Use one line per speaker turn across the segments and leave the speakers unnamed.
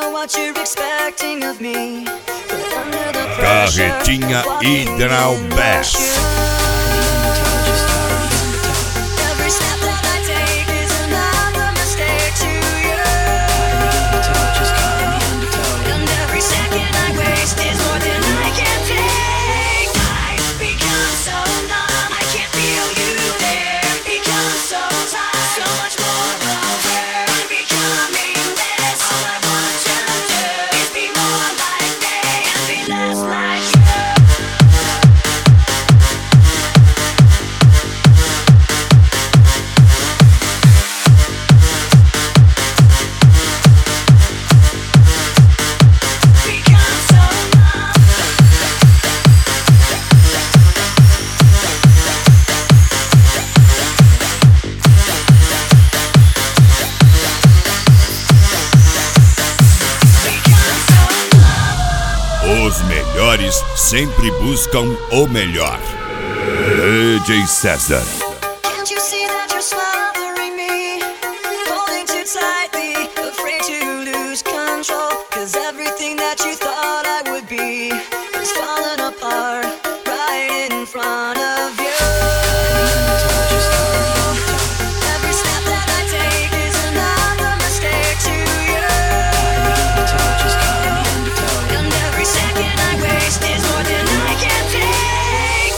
Carretinha Hidral-Bass. Os melhores sempre buscam o melhor. DJ César.
Can't you see that you're smothering me? Holding too tightly, afraid to lose control. 'Cause everything that you thought I would be is falling apart right in front of you. Every step that I take is another mistake to you. And every second I waste is more than I can take.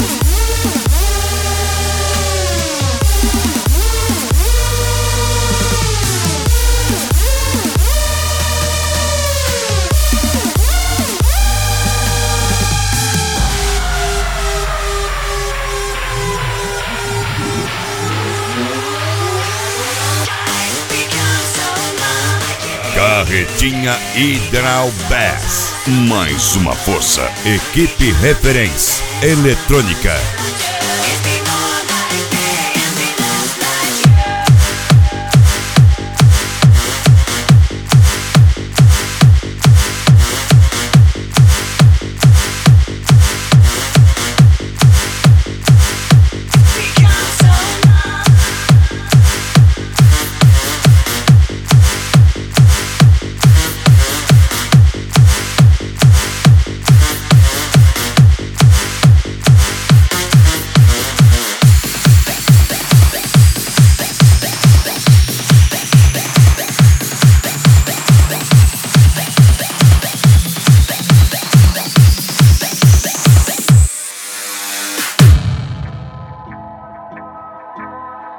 Carretinha Hidral-Bass. Mais uma força. Equipe Referência Eletrônica.
It's